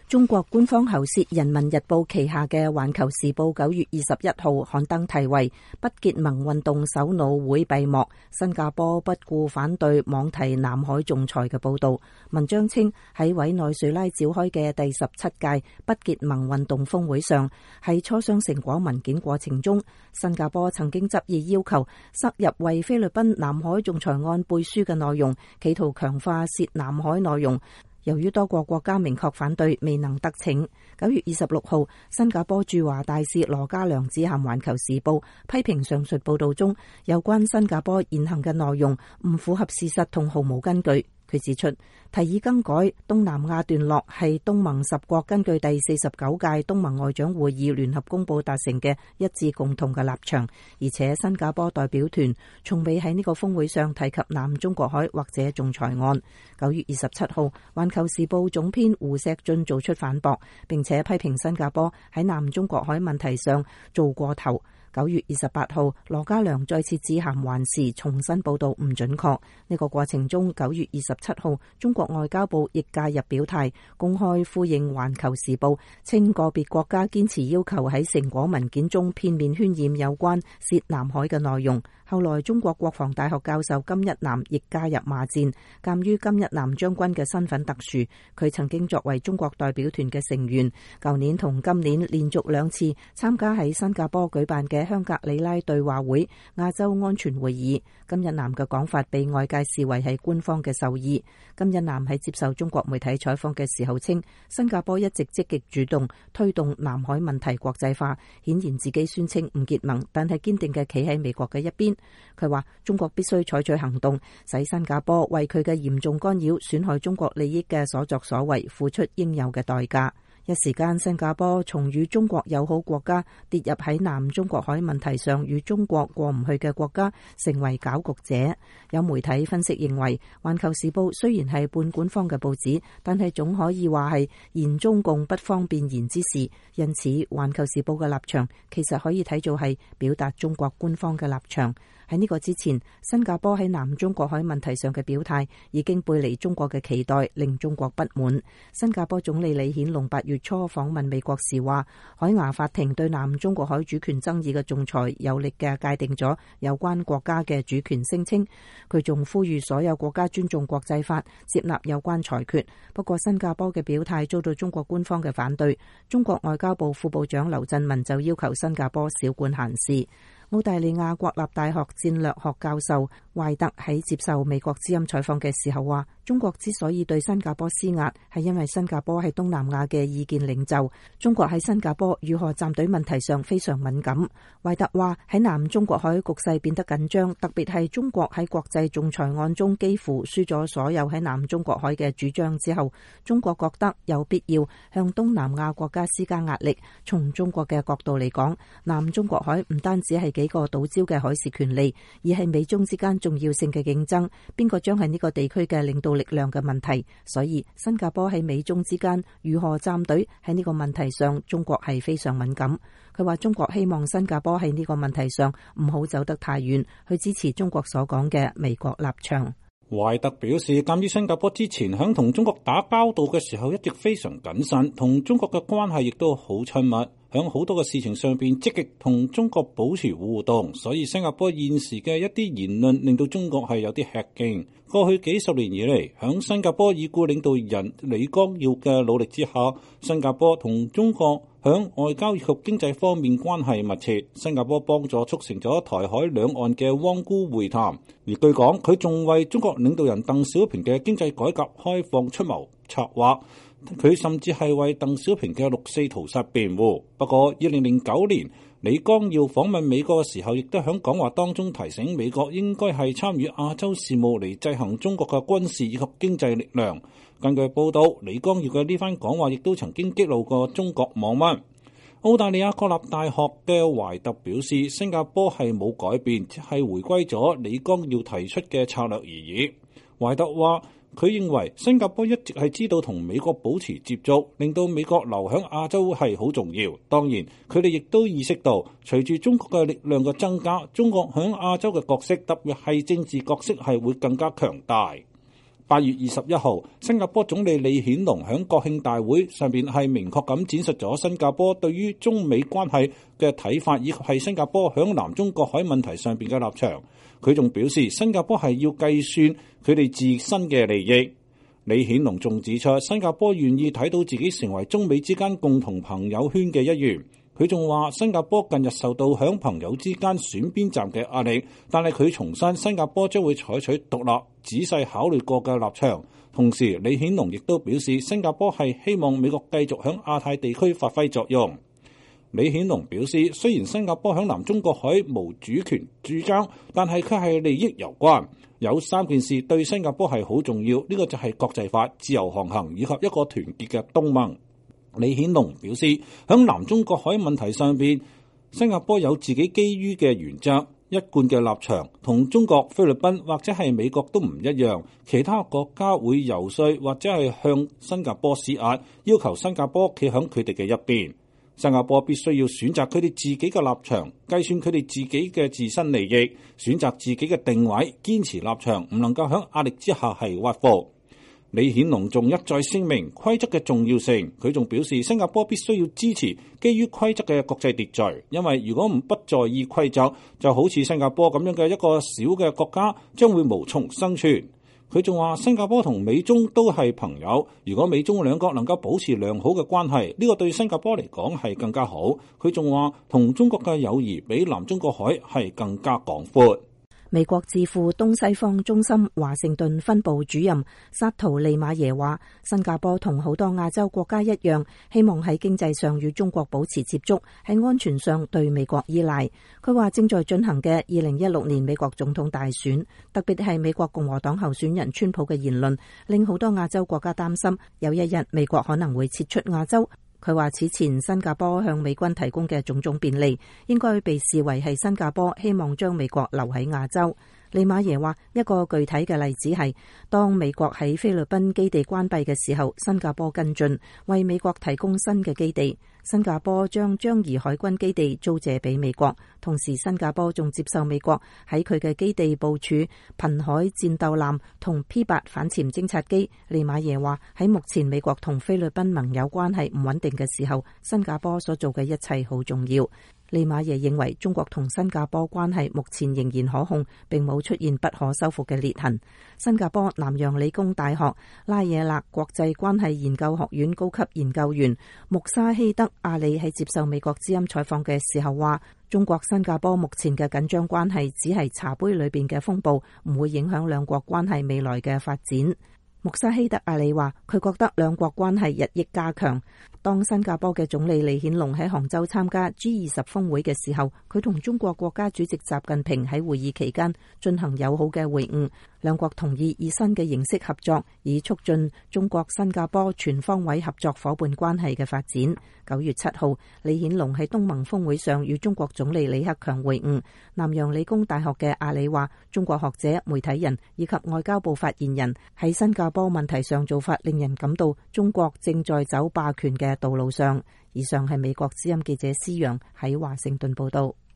中國官方喉舌《人民日報》旗下嘅《環球時報》9月21號刊登題為不結盟運動首腦會閉幕，新加坡不顧反對妄提南海仲裁嘅報道。文章稱喺委內瑞拉召開嘅第17屆不結盟運動峰會上，喺磋商成果文件過程中，新加坡曾經執意要求塞入為菲律賓南海仲裁案背書嘅內容，企圖強化涉南海內容。由於多個國家明確反對，未能得逞。9月26號，新加坡駐華大使羅家良致函《環球時報》，批評上述報道中有關新加坡言行嘅內容唔符合事實同毫無根據。佢指出，提議更改東南亞段落係東盟10國根據第49屆東盟外長會議聯合公報達成嘅一致共同嘅立場，而且新加坡代表團從未喺呢個峰會上提及南中國海或者仲裁案。9月27號，《環球時報》總編胡錫進做出反駁，並且批評新加坡喺南中國海問題上做過頭。9月28號，羅家良再次致函環時，重新報道唔準確。呢個過程中，9月27號，中國外交部亦介入表態，公開呼應環球時報，稱個別國家堅持要求喺成果文件中片面渲染有關涉南海嘅內容。後來，中國國防大學教授金一南亦加入罵戰。鑑於金一南將軍嘅身份特殊，佢曾經作為中國代表團嘅成員，舊年同今年連續2次參加喺新加坡舉辦嘅香格里拉對話會亞洲安全會議。金一南嘅講法被外界視為係官方嘅授意。金一南喺接受中國媒體採訪嘅時候稱，新加坡一直積極主動推動南海問題國際化，顯然自己宣稱唔結盟，但係堅定嘅企喺美國嘅一邊。佢話中國必須採取行動，使新加坡為佢嘅嚴重干擾、損害中國利益嘅所作所為付出應有嘅代價。一時間，新加坡從與中國友好國家跌入喺南中國海問題上與中國過唔去嘅國家，成為攪局者。有媒體分析認為，《環球時報》雖然係半官方嘅報紙，但係總可以話係言中共不方便言之事。因此，《環球時報》嘅立場其實可以睇做係表達中國官方嘅立場。喺呢個之前，新加坡喺南中國海問題上嘅表態已經背離中國嘅期待，令中國不滿。新加坡總理李顯龍8月初訪問美國時話，海牙法庭對南中國海主權爭議嘅仲裁有力嘅界定咗有關國家嘅主權聲稱。佢仲呼籲所有國家尊重國際法，接納有關裁決。不過新加坡嘅表態遭到中國官方嘅反對。中國外交部副部長劉振民就要求新加坡少管閒事。澳大利亞國立大學戰略學教授懷特喺接受美國之音採訪嘅時候話，中國之所以對新加坡施壓，係因為新加坡係東南亞嘅意見領袖，中國喺新加坡如何站隊問題上非常敏感。懷特話喺南中國海局勢變得緊張，特別係中國喺國際仲裁案中幾乎輸咗所有喺南中國海嘅主張之後，中國覺得有必要向東南亞國家施加壓力。從中國嘅角度嚟講，南中國海唔單止係幾個島礁嘅海事權利，而係美中之間重要性嘅競爭，邊個將係呢個地區嘅領導力量嘅問題。所以新加坡喺美中之間如何站隊喺呢個問題上，中國係非常敏感。佢話中國希望新加坡喺呢個問題上唔好走得太遠，去支持中國所講嘅美國立場。 懷特表示，鑒於新加坡之前響同中國打交道嘅時候一直非常謹慎，同中國嘅關係亦都好親密，響好多嘅事情上邊積極同中國保持互動，所以新加坡現時嘅一啲言論令到中國係有啲吃驚。過去幾十年以嚟，響新加坡已故領導人李光耀嘅努力之下，新加坡同中國響外交以及經濟方面關係密切。新加坡幫助促成咗台海兩岸嘅汪辜會談，而據講佢仲為中國領導人鄧小平嘅經濟改革開放出謀策劃。佢甚至係為鄧小平嘅六四屠殺辯護。不過2009年李光耀訪問美國嘅時候，亦都喺講話當中提醒美國應該係參與亞洲事務嚟制衡中國嘅軍事以及經濟力量。根據報道，李光耀嘅呢番講話亦都曾經激怒過中國網民。澳大利亞國立大學嘅懷特表示，新加坡係冇改變，只係回歸咗李光耀提出嘅策略而已。懷特話，佢認為新加坡一直係知道同美國保持接觸，令到美國留響亞洲係好重要。當然，佢哋亦都意識到，隨住中國嘅力量嘅增加，中國響亞洲嘅角色，特別係政治角色係會更加強大。 8月21號，新加坡總理李顯龍喺國慶大會上邊係明確咁展述咗新加坡對於中美關係嘅睇法，以及係新加坡喺南中國海問題上邊嘅立場。佢仲表示，新加坡係要計算佢哋自身嘅利益。李顯龍仲指出，新加坡願意睇到自己成為中美之間共同朋友圈嘅一員。佢仲話，新加坡近日受到響朋友之間選邊站嘅壓力，但係佢重申新加坡將會採取獨立、仔細考慮過嘅立場。同時，李顯龍亦都表示，新加坡係希望美國繼續響亞太地區發揮作用。李顯龍表示，雖然新加坡響南中國海無主權主張，但係佢係利益攸關。有3件事對新加坡係好重要，呢個就係國際法、自由航行以及一個團結嘅東盟。李顯龍表示，響南中國海問題上邊，新加坡有自己基於嘅原則、一貫嘅立場，同中國、菲律賓或者係美國都唔一樣。其他國家會游說或者係向新加坡施壓，要求新加坡企響佢哋嘅一邊。新加坡必須要選擇佢哋自己嘅立場，計算佢哋自己嘅自身利益，選擇自己嘅定位，堅持立場，唔能夠響壓力之下係屈服。李顯龍仲一再聲明規則嘅重要性，佢仲表示新加坡必須要支持基於規則嘅國際秩序，因為如果不在意規則，就好似新加坡咁樣嘅一個小嘅國家，將會無從生存。佢仲話新加坡同美中都係朋友，如果美中兩國能夠保持良好嘅關係，呢個對新加坡嚟講係更加好。佢仲話同中國嘅友誼比南中國海係更加廣闊。 美國智庫東西方中心華盛頓分部主任薩圖利馬耶話，新加坡同好多亞洲國家一樣，希望喺經濟上與中國保持接觸，喺安全上對美國依賴。佢話正在進行嘅2016年美國總統大選，特別係美國共和黨候選人川普嘅言論，令好多亞洲國家擔心，有一日美國可能會撤出亞洲。佢話此前新加坡向美軍提供嘅種種便利，應該被視為係新加坡希望將美國留喺亞洲。利馬耶話，一個具體嘅例子係，當美國喺菲律賓基地關閉嘅時候，新加坡跟進，為美國提供新嘅基地。新加坡將樟宜海軍基地租借俾美國，同時新加坡仲接受美國喺佢嘅基地部署瀕海戰鬥艦同 P8 反潛偵察機。利馬耶話，喺目前美國同菲律賓盟友關係唔穩定嘅時候，新加坡所做嘅一切好重要。利馬耶認為中國同新加坡關係目前仍然可控，並冇出現不可修復嘅裂痕。新加坡南洋理工大學拉惹勒國際關係研究學院高級研究員穆沙希德阿里喺接受美國之音採訪嘅時候話，中國新加坡目前嘅緊張關係只係茶杯裏邊嘅風暴，唔會影響兩國關係未來嘅發展。穆沙希德阿里話，佢覺得兩國關係日益加強。當新加坡嘅總理李顯龍喺杭州參加 G20 峰會嘅時候，佢同中國國家主席習近平喺會議期間進行友好嘅會晤，兩國同意以新嘅形式合作，以促進中國新加坡全方位合作夥伴關係嘅發展。9月7號，李顯龍喺東盟峰會上與中國總理李克強會晤。南洋理工大學嘅阿里話，中國學者、媒體人以及外交部發言人喺新加坡問題上做法，令人感到中國正在走霸權嘅道路上。以上係美國之音記者施陽喺華盛頓報道。